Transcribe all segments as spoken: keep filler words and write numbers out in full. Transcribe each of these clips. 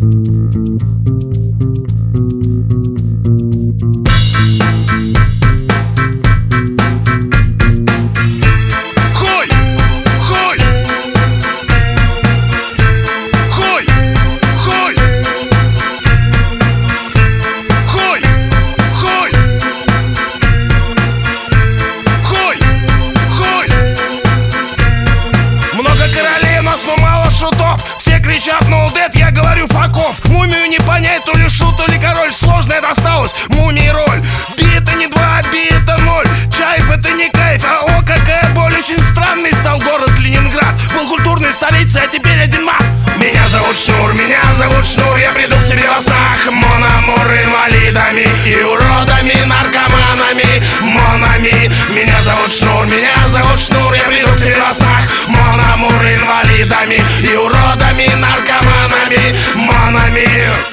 Кричат no dead, я говорю факов. Мумию не понять, то ли шут, то ли король. Сложная досталась мумии роль. Би это не два, би это ноль. Чайф это не кайф, а о какая боль. Очень странный стал город Ленинград. Был культурной столицей, а теперь один мат. Меня зовут Шнур, меня зовут Шнур. Я приду к тебе во снах. Мон амур, инвалидами и уродами, наркоманами, монами. Меня зовут Шнур, меня зовут Шнур. Я приду к тебе во снах. Мон амур, инвалидами и уродами, наркоманами, монами.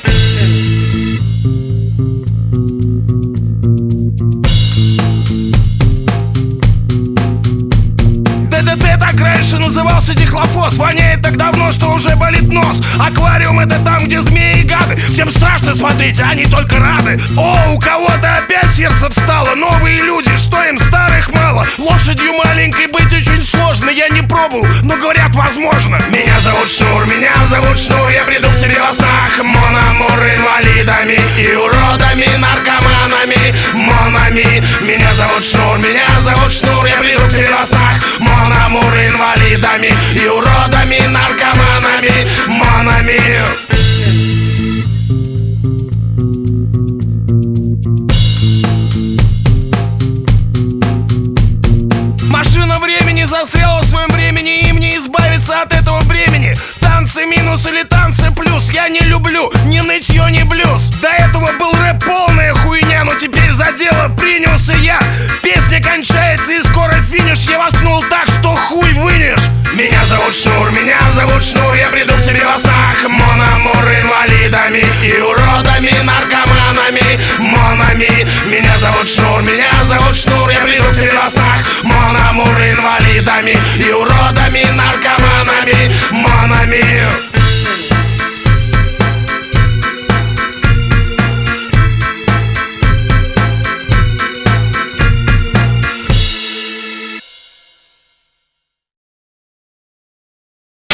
ДДТ так раньше назывался дихлофос. Воняет так давно, что уже болит нос. Аквариум это там, где змеи и гады. Всем страшно смотреть, а они только рады. О, у кого-то опять сердце встало. Новые люди, что им старых мало. Лошадью маленькой быть очень сложно. Я не пробовал, но говорят возможно. Меня зовут Шнур, меня зовут Шнур. Я приду к тебе во снах. Мон амур, инвалидами и уродами, наркоманами, монами. Меня зовут Шнур, меня зовут Шнур. Я приду к тебе во снах. Мон амур, инвалидами и уродами, наркоманами, монами. Машина времени застряла в своем времени, им не избавиться от этого бремени. Танцы минус или танцы плюс, я не люблю ни нытье, ни блюз. До этого был рэп полная хуйня, но теперь за дело принялся я. Песня кончается и скоро финиш, я воткнул так, что хуй вынешь. Меня зовут Шнур, меня зовут Шнур. Я приду к тебе во снах. Мон амур, инвалидами и уродами, наркоманами, монами. Меня зовут Шнур, меня зовут Шнур. Я приду к тебе во снах. Мон амур, инвалидами и уродами, наркоманами, монами.